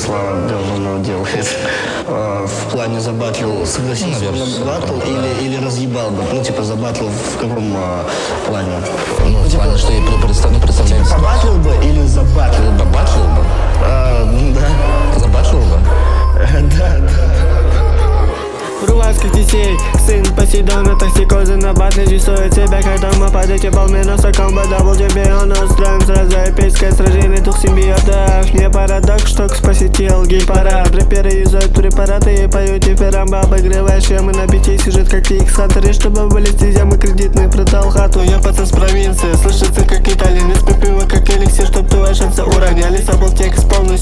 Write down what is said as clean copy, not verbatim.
Слава говно делает. В плане забатлил, согласился на батл или разъебал бы? Ну, типа, забатлил в каком плане? Ну, в плане, что я представляю. Побатлил бы или забатлил бы? Побатлил бы? Да. Забатлил бы? Да. Рувайских детей, сын Посейдона, токсикозы на батле рисует себя, когда мы под эти полминуса комбо дабл чемпион. Устроим сразу эпическое сражение двух симбиотов. Не парадокс, что посетил гей-парад. Рэперы юзают препараты и поют дифирамбы, обыгрывая шемы на бите, сюжет как X-хантеры, чтобы вылезти из ямы кредитный, продал хату. Я пацан с провинции, слышится как итальянец, пиво как эликсир, чтоб твои шансы уронялись. А был текст полный